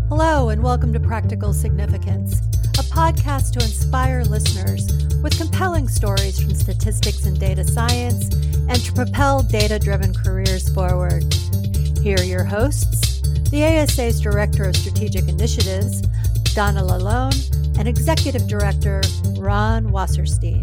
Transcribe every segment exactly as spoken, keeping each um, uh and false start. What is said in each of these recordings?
Hello, and welcome to Practical Significance, a podcast to inspire listeners with compelling stories from statistics and data science and to propel data-driven careers forward. Here are your hosts, the A S A's Director of Strategic Initiatives, Donna Lalone, and Executive Director, Ron Wasserstein.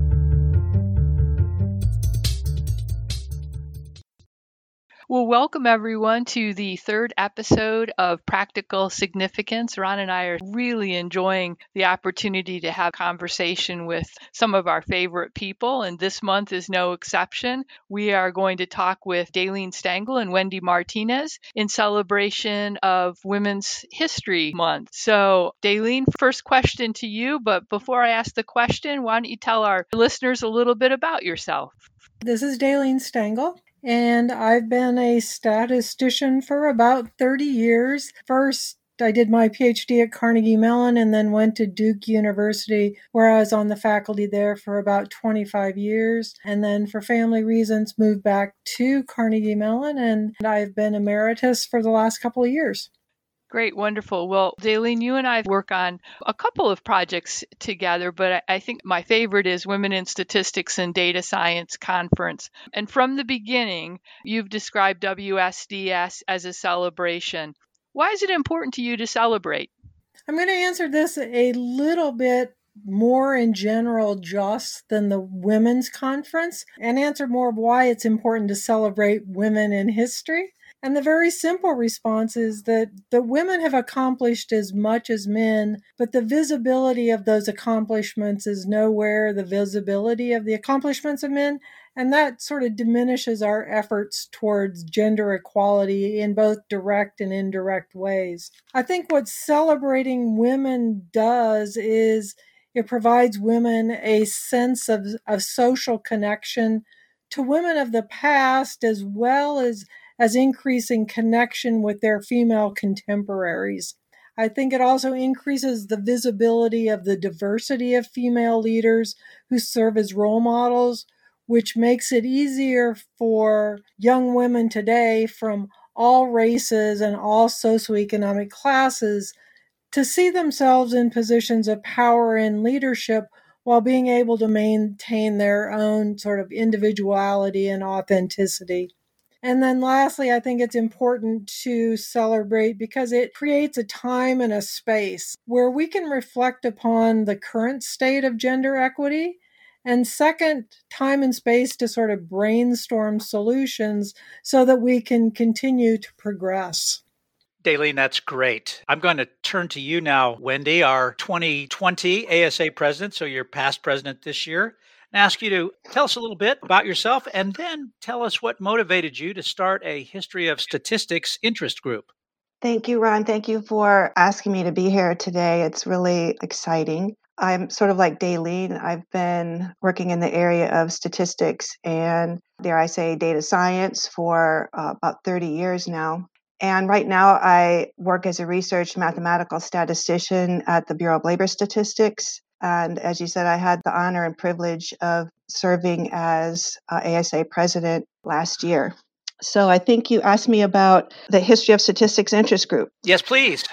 Well, welcome everyone to the third episode of Practical Significance. Ron and I are really enjoying the opportunity to have conversation with some of our favorite people, and this month is no exception. We are going to talk with Daleen Stengel and Wendy Martinez in celebration of Women's History Month. So, Daleen, first question to you, but before I ask the question, why don't you tell our listeners a little bit about yourself? This is Daleen Stengel, and I've been a statistician for about thirty years. First, I did my PhD at Carnegie Mellon and then went to Duke University, where I was on the faculty there for about twenty-five years. And then for family reasons, moved back to Carnegie Mellon, and I've been emeritus for the last couple of years. Great, wonderful. Well, Daleen, you and I work on a couple of projects together, but I think my favorite is Women in Statistics and Data Science Conference. And from the beginning, you've described W S D S as a celebration. Why is it important to you to celebrate? I'm going to answer this a little bit more in general just than the women's conference and answer more of why it's important to celebrate women in history. And the very simple response is that the women have accomplished as much as men, but the visibility of those accomplishments is nowhere the visibility of the accomplishments of men. And that sort of diminishes our efforts towards gender equality in both direct and indirect ways. I think what celebrating women does is it provides women a sense of, of social connection to women of the past, as well as as increasing connection with their female contemporaries. I think it also increases the visibility of the diversity of female leaders who serve as role models, which makes it easier for young women today from all races and all socioeconomic classes to see themselves in positions of power and leadership while being able to maintain their own sort of individuality and authenticity. And then lastly, I think it's important to celebrate because it creates a time and a space where we can reflect upon the current state of gender equity. And second, time and space to sort of brainstorm solutions so that we can continue to progress. Daleen, that's great. I'm going to turn to you now, Wendy, our twenty twenty A S A president, so you're past president this year, and ask you to tell us a little bit about yourself and then tell us what motivated you to start a History of Statistics interest group. Thank you, Ron. Thank you for asking me to be here today. It's really exciting. I'm sort of like Daleen. I've been working in the area of statistics and, dare I say, data science for uh, about thirty years now. And right now I work as a research mathematical statistician at the Bureau of Labor Statistics. And as you said, I had the honor and privilege of serving as uh, A S A president last year. So I think you asked me about the History of Statistics interest group. Yes, please.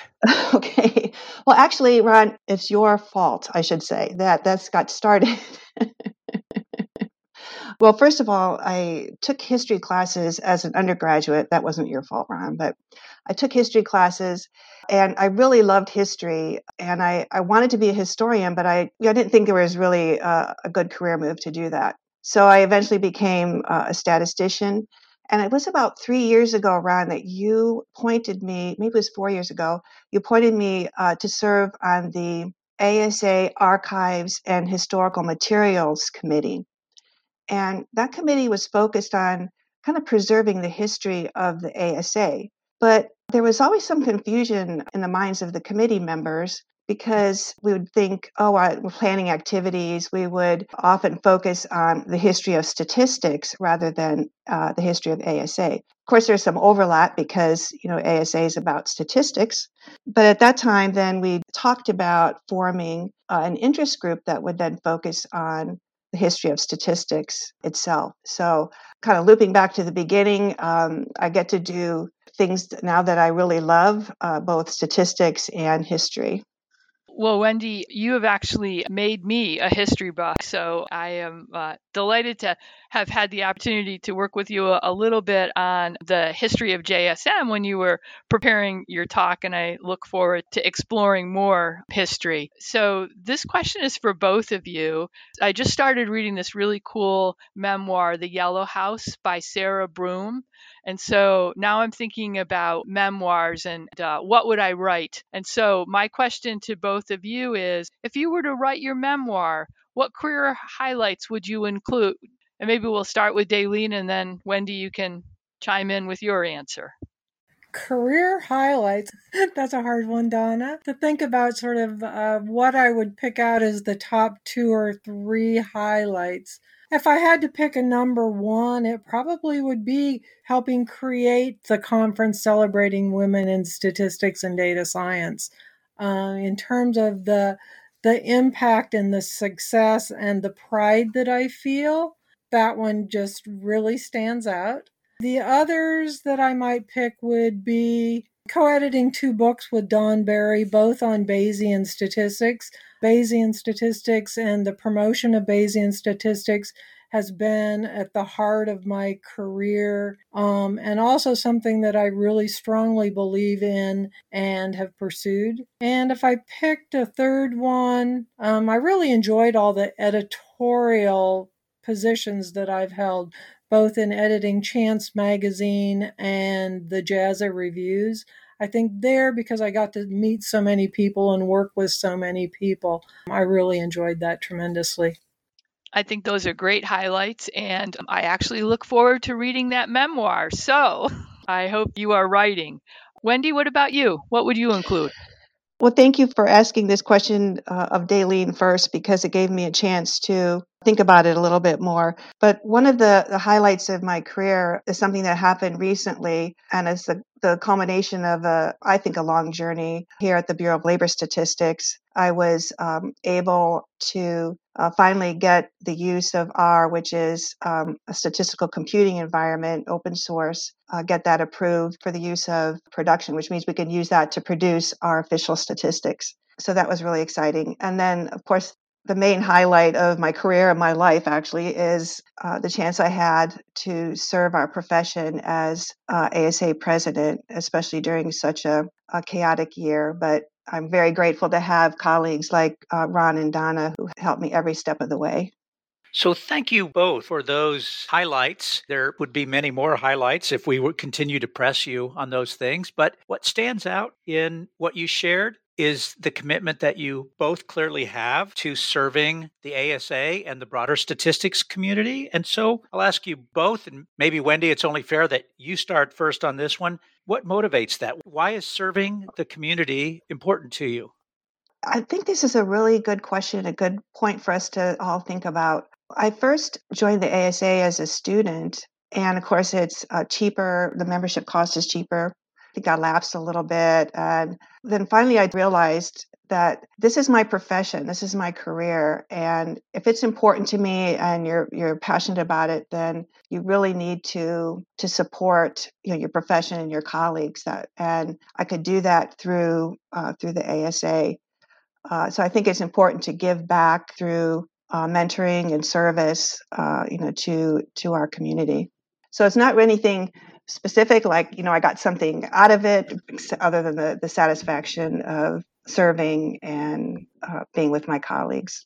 Okay. Well, actually, Ron, it's your fault, I should say, that that's got started. Well, first of all, I took history classes as an undergraduate. That wasn't your fault, Ron, but I took history classes and I really loved history. And I, I wanted to be a historian, but I, I didn't think there was really a, a good career move to do that. So I eventually became uh, a statistician. And it was about three years ago, Ron, that you pointed me, maybe it was four years ago, you pointed me uh, to serve on the A S A Archives and Historical Materials Committee. And that committee was focused on kind of preserving the history of the A S A. But there was always some confusion in the minds of the committee members because we would think, oh, we're planning activities. We would often focus on the history of statistics rather than uh, the history of A S A. Of course, there's some overlap because, you know, A S A is about statistics. But at that time, then we talked about forming uh, an interest group that would then focus on the history of statistics itself. So kind of looping back to the beginning, um, I get to do things now that I really love, uh, both statistics and history. Well, Wendy, you have actually made me a history buff, so I am uh, delighted to have had the opportunity to work with you a, a little bit on the history of J S M when you were preparing your talk, and I look forward to exploring more history. So this question is for both of you. I just started reading this really cool memoir, The Yellow House by Sarah Broom. And so now I'm thinking about memoirs and uh, what would I write? And so my question to both of you is, if you were to write your memoir, what career highlights would you include? And maybe we'll start with Daylene, and then Wendy, you can chime in with your answer. Career highlights. That's a hard one, Donna. To think about sort of uh, what I would pick out as the top two or three highlights. If I had to pick a number one, it probably would be helping create the conference celebrating women in statistics and data science. Uh, in terms of the the impact and the success and the pride that I feel, that one just really stands out. The others that I might pick would be co-editing two books with Dawn Berry, both on Bayesian statistics. Bayesian statistics and the promotion of Bayesian statistics has been at the heart of my career, um, and also something that I really strongly believe in and have pursued. And if I picked a third one, um, I really enjoyed all the editorial positions that I've held, both in editing Chance magazine and the Jazza Reviews. I think there, because I got to meet so many people and work with so many people, I really enjoyed that tremendously. I think those are great highlights, and I actually look forward to reading that memoir. So I hope you are writing. Wendy, what about you? What would you include? Well, thank you for asking this question uh, of Daylene first, because it gave me a chance to think about it a little bit more. But one of the, the highlights of my career is something that happened recently, and it's the, the culmination of, a, I think, a long journey here at the Bureau of Labor Statistics. I was um, able to uh, finally get the use of R, which is um, a statistical computing environment, open source, uh, get that approved for the use of production, which means we can use that to produce our official statistics. So that was really exciting. And then, of course, the main highlight of my career and my life actually is uh, the chance I had to serve our profession as uh, A S A president, especially during such a, a chaotic year. But I'm very grateful to have colleagues like uh, Ron and Donna who helped me every step of the way. So thank you both for those highlights. There would be many more highlights if we would continue to press you on those things. But what stands out in what you shared is the commitment that you both clearly have to serving the A S A and the broader statistics community. And so I'll ask you both, and maybe Wendy, it's only fair that you start first on this one. What motivates that? Why is serving the community important to you? I think this is a really good question, a good point for us to all think about. I first joined the A S A as a student, and of course it's uh, cheaper. The membership cost is cheaper. I think I lapsed a little bit. And then finally I realized that this is my profession, this is my career. And if it's important to me and you're you're passionate about it, then you really need to to support you know, your profession and your colleagues. That and I could do that through uh, through the A S A. Uh, so I think it's important to give back through uh, mentoring and service, uh, you know, to to our community. So it's not anything specific, like, you know, I got something out of it other than the, the satisfaction of serving and uh, being with my colleagues.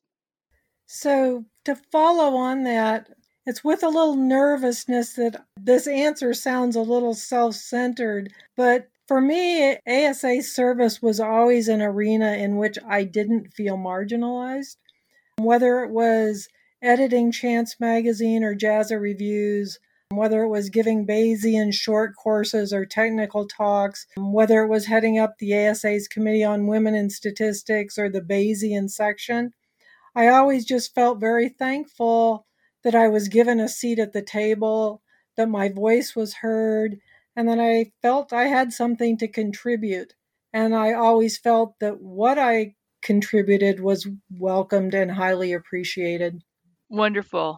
So to follow on that, it's with a little nervousness that this answer sounds a little self-centered, but for me, A S A service was always an arena in which I didn't feel marginalized. Whether it was editing Chance magazine or Jazza Reviews, whether it was giving Bayesian short courses or technical talks, whether it was heading up the A S A's Committee on Women in Statistics or the Bayesian section, I always just felt very thankful that I was given a seat at the table, that my voice was heard, and that I felt I had something to contribute. And I always felt that what I contributed was welcomed and highly appreciated. Wonderful.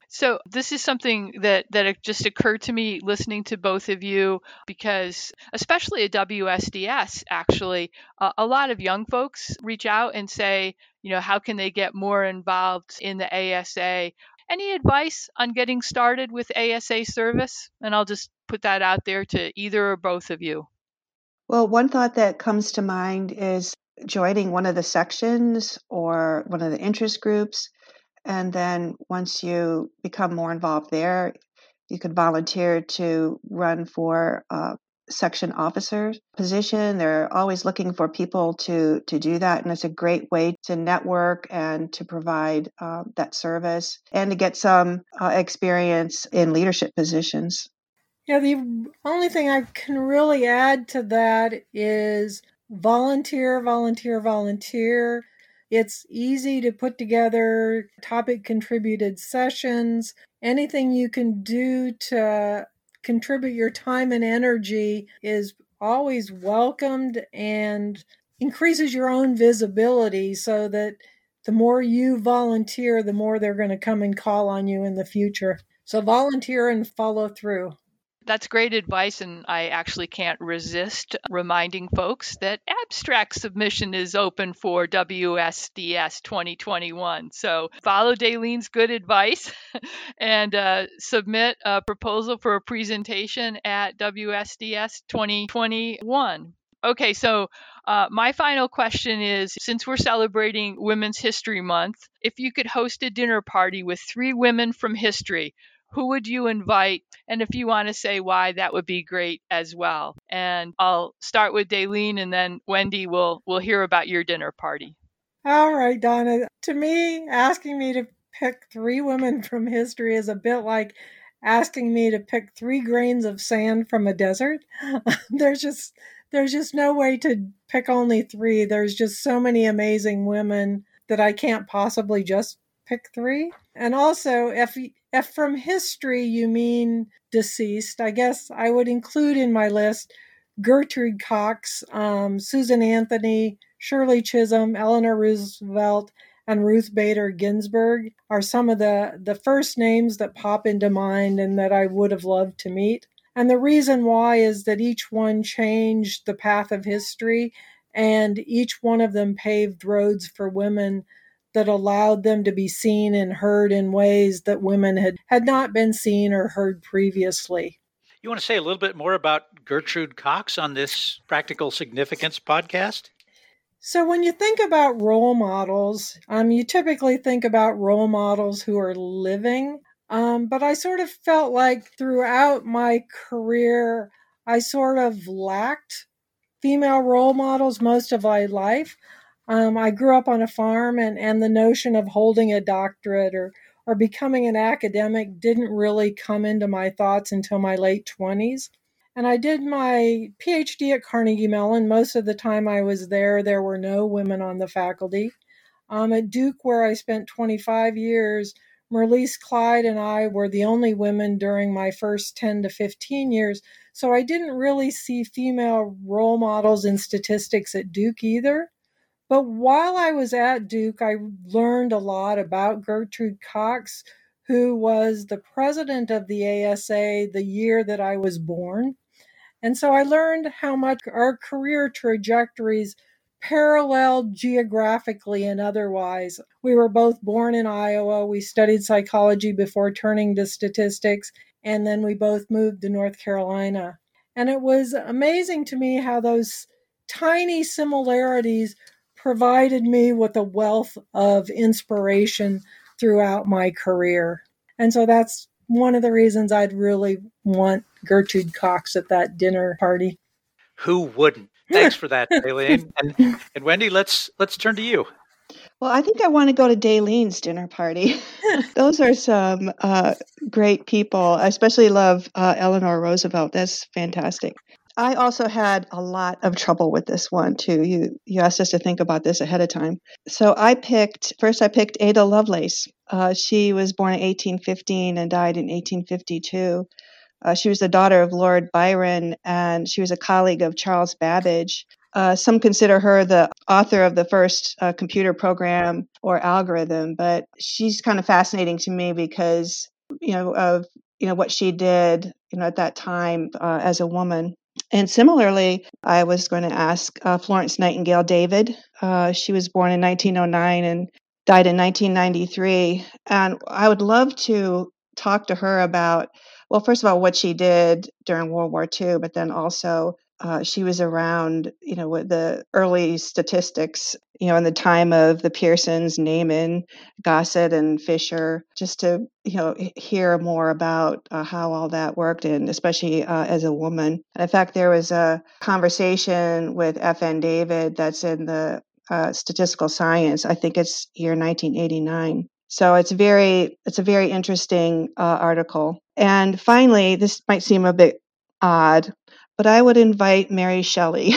So this is something that that it just occurred to me listening to both of you, because especially at W S D S, actually, uh, a lot of young folks reach out and say, you know, how can they get more involved in the A S A? Any advice on getting started with A S A service? And I'll just put that out there to either or both of you. Well, one thought that comes to mind is joining one of the sections or one of the interest groups. And then once you become more involved there, you could volunteer to run for a section officer position. They're always looking for people to, to do that. And it's a great way to network and to provide uh, that service and to get some uh, experience in leadership positions. Yeah, the only thing I can really add to that is volunteer, volunteer, volunteer. It's easy to put together topic contributed sessions. Anything you can do to contribute your time and energy is always welcomed and increases your own visibility, so that the more you volunteer, the more they're going to come and call on you in the future. So volunteer and follow through. That's great advice, and I actually can't resist reminding folks that abstract submission is open for W S D S twenty twenty-one. So follow Daylene's good advice and uh, submit a proposal for a presentation at W S D S twenty twenty-one. Okay, so uh, my final question is, since we're celebrating Women's History Month, if you could host a dinner party with three women from history, who would you invite? And if you want to say why, that would be great as well. And I'll start with Daylene, and then Wendy will will hear about your dinner party. All right, Donna. To me, asking me to pick three women from history is a bit like asking me to pick three grains of sand from a desert. there's just there's just no way to pick only three. There's just so many amazing women that I can't possibly just pick three. And also, if if from history you mean deceased, I guess I would include in my list Gertrude Cox, um, Susan Anthony, Shirley Chisholm, Eleanor Roosevelt, and Ruth Bader Ginsburg are some of the, the first names that pop into mind and that I would have loved to meet. And the reason why is that each one changed the path of history, and each one of them paved roads for women that allowed them to be seen and heard in ways that women had, had not been seen or heard previously. You want to say a little bit more about Gertrude Cox on this Practical Significance podcast? So when you think about role models, um, you typically think about role models who are living. Um, but I sort of felt like throughout my career, I sort of lacked female role models most of my life. Um, I grew up on a farm, and, and the notion of holding a doctorate or, or becoming an academic didn't really come into my thoughts until my late twenties. And I did my P H D at Carnegie Mellon. Most of the time I was there, there were no women on the faculty. Um, at Duke, where I spent twenty-five years, Merlise Clyde and I were the only women during my first ten to fifteen years. So I didn't really see female role models in statistics at Duke either. But while I was at Duke, I learned a lot about Gertrude Cox, who was the president of the A S A the year that I was born. And so I learned how much our career trajectories paralleled geographically and otherwise. We were both born in Iowa. We studied psychology before turning to statistics, and then we both moved to North Carolina. And it was amazing to me how those tiny similarities provided me with a wealth of inspiration throughout my career. And so that's one of the reasons I'd really want Gertrude Cox at that dinner party. Who wouldn't? Thanks for that, Daylene. And, and Wendy, let's let's turn to you. Well, I think I want to go to Daylene's dinner party. Those are some uh, great people. I especially love uh, Eleanor Roosevelt. That's fantastic. I also had a lot of trouble with this one, too. You you asked us to think about this ahead of time. So I picked, first I picked Ada Lovelace. Uh, she was born in eighteen fifteen and died in eighteen fifty-two. Uh, she was the daughter of Lord Byron, and she was a colleague of Charles Babbage. Uh, some consider her the author of the first uh, computer program or algorithm, but she's kind of fascinating to me because you know, of, you know, what she did, you know, at that time uh, as a woman. And similarly, I was going to ask uh, Florence Nightingale David. Uh, she was born in nineteen oh nine and died in nineteen ninety-three. And I would love to talk to her about, well, first of all, what she did during World War Two, but then also uh, she was around, you know, with the early statistics, you know, in the time of the Pearsons, Naiman, Gossett, and Fisher, just to, you know, hear more about uh, how all that worked, and especially uh, as a woman. And in fact, there was a conversation with F N David that's in the uh, Statistical Science. I think it's year nineteen eighty-nine. So it's very, it's a very interesting uh, article. And finally, this might seem a bit odd, but I would invite Mary Shelley,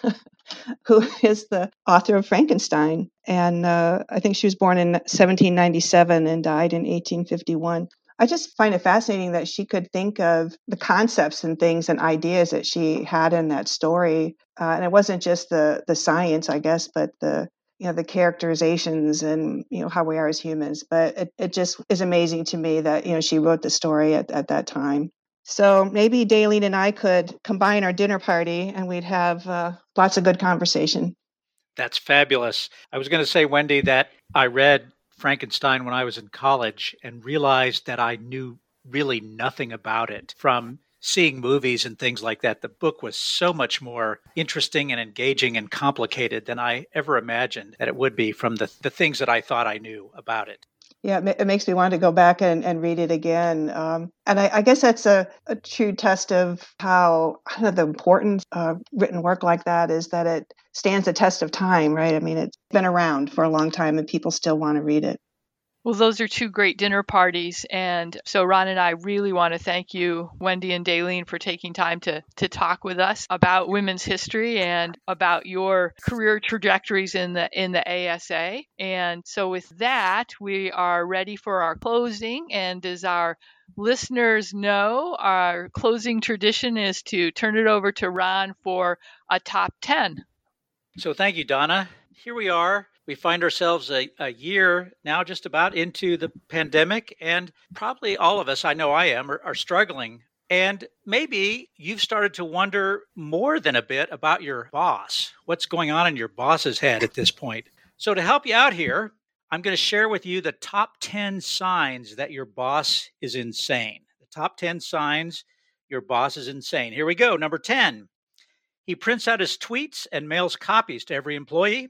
who is the author of Frankenstein. And uh, I think she was born in seventeen ninety-seven and died in eighteen fifty-one. I just find it fascinating that she could think of the concepts and things and ideas that she had in that story. Uh, and it wasn't just the the science, I guess, but the you know, the characterizations and, you know, how we are as humans. But it, it just is amazing to me that, you know, she wrote the story at, at that time. So maybe Daleen and I could combine our dinner party and we'd have uh, lots of good conversation. That's fabulous. I was going to say, Wendy, that I read Frankenstein when I was in college and realized that I knew really nothing about it from seeing movies and things like that. The book was so much more interesting and engaging and complicated than I ever imagined that it would be from the, the things that I thought I knew about it. Yeah, it makes me want to go back and, and read it again. Um, and I, I guess that's a, a true test of how I don't know, the importance of written work like that is that it stands the test of time, right? I mean, it's been around for a long time and people still want to read it. Well, those are two great dinner parties. And so Ron and I really want to thank you, Wendy and Daleen, for taking time to to talk with us about women's history and about your career trajectories in the in the A S A. And so with that, we are ready for our closing. And as our listeners know, our closing tradition is to turn it over to Ron for a top ten. So thank you, Donna. Here we are. We find ourselves a, a year now just about into the pandemic, and probably all of us, I know I am, are, are struggling. And maybe you've started to wonder more than a bit about your boss. What's going on in your boss's head at this point? So to help you out here, I'm going to share with you the top ten signs that your boss is insane. The top ten signs your boss is insane. Here we go. Number ten, he prints out his tweets and mails copies to every employee.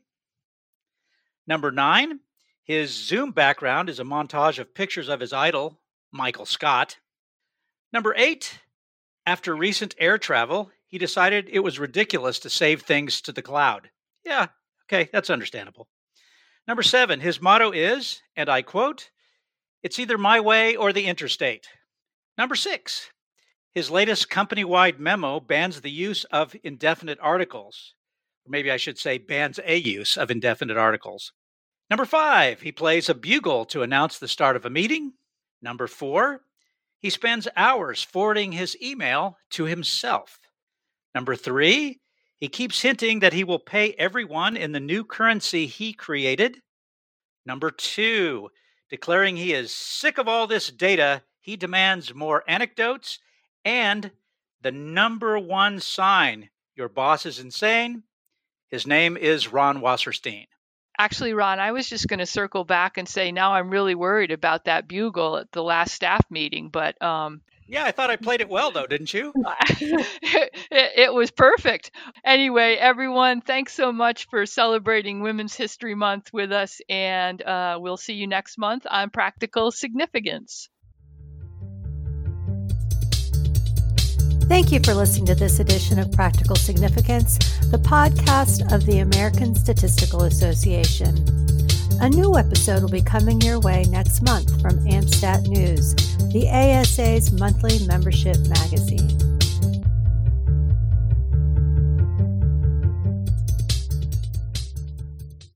Number nine, his Zoom background is a montage of pictures of his idol, Michael Scott. Number eight, after recent air travel, he decided it was ridiculous to save things to the cloud. Yeah, okay, that's understandable. Number seven, his motto is, and I quote, "It's either my way or the interstate." Number six, his latest company-wide memo bans the use of indefinite articles. Maybe I should say bans a use of indefinite articles. Number five, he plays a bugle to announce the start of a meeting. Number four, he spends hours forwarding his email to himself. Number three, he keeps hinting that he will pay everyone in the new currency he created. Number two, declaring he is sick of all this data, he demands more anecdotes. And the number one sign your boss is insane, his name is Ron Wasserstein. Actually, Ron, I was just going to circle back and say now I'm really worried about that bugle at the last staff meeting. But um, yeah, I thought I played it well, though, didn't you? it, it was perfect. Anyway, everyone, thanks so much for celebrating Women's History Month with us. And uh, we'll see you next month on Practical Significance. Thank you for listening to this edition of Practical Significance, the podcast of the American Statistical Association. A new episode will be coming your way next month from AmStat News, the A S A's monthly membership magazine.